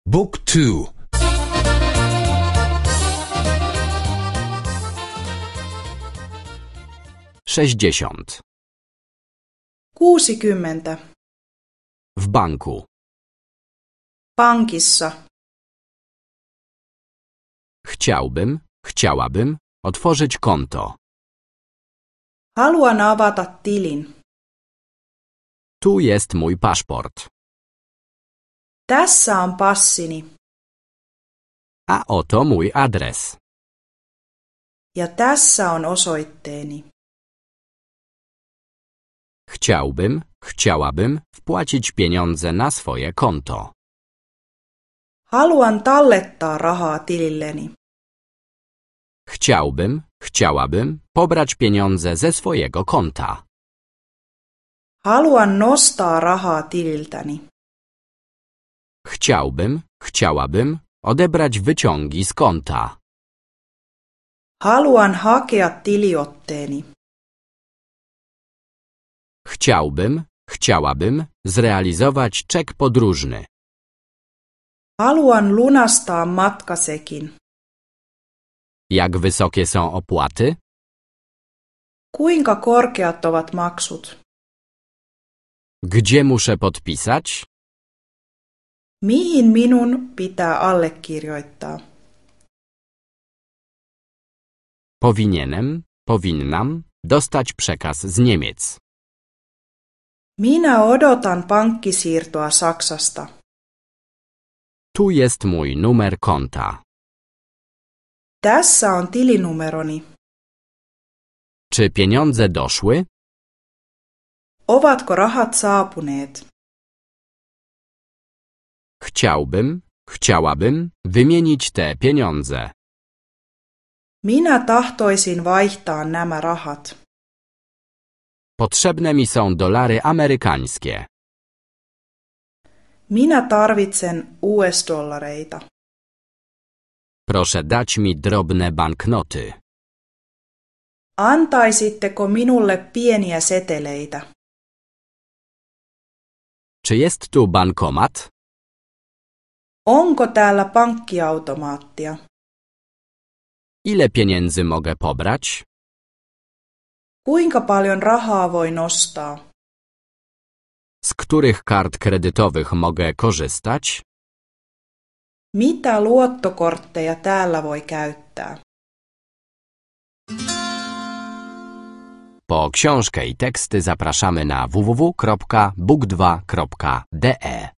Book 2. 60. 60. W banku. Pankissa. Chciałabym otworzyć konto. Haluan avata tilin. Tu jest mój paszport. Tässä on passini. A oto mój adres. Ja tässä on osoitteeni. Chciałabym wpłacić pieniądze na swoje konto. Haluan tallettaa rahaa tililleni. Chciałabym pobrać pieniądze ze swojego konta. Haluan nostaa rahaa tililtäni. Chciałabym odebrać wyciągi z konta. Haluan hakea tiliotteeni. Chciałabym zrealizować czek podróżny. Haluan lunastaa matkasekin. Jak wysokie są opłaty? Kuinka korkeat ovat maksut? Gdzie muszę podpisać? Mihin minun pitää allekirjoittaa? Powinnam dostać przekaz z Niemiec. Minä odotan pankkisiirtoa Saksasta. Tu jest mój numer konta. Tässä on tilinumeroni. Czy pieniądze doszły? Ovatko rahat saapuneet? Chciałabym wymienić te pieniądze. Minä tahtoisin vaihtaa nämä rahat. Potrzebne mi są dolary amerykańskie. Minä tarvitsen US-dollareita. Proszę dać mi drobne banknoty. Antaisitteko minulle pieniä seteleitä? Czy jest tu bankomat? Onko täällä pankkiautomaattia? Ile pieniędzy mogę pobrać? Kuinka paljon rahaa voi nostaa? Z których kart kredytowych mogę korzystać? Mitä luottokortteja täällä voi käyttää? Po książkę i teksty zapraszamy na www.book2.de.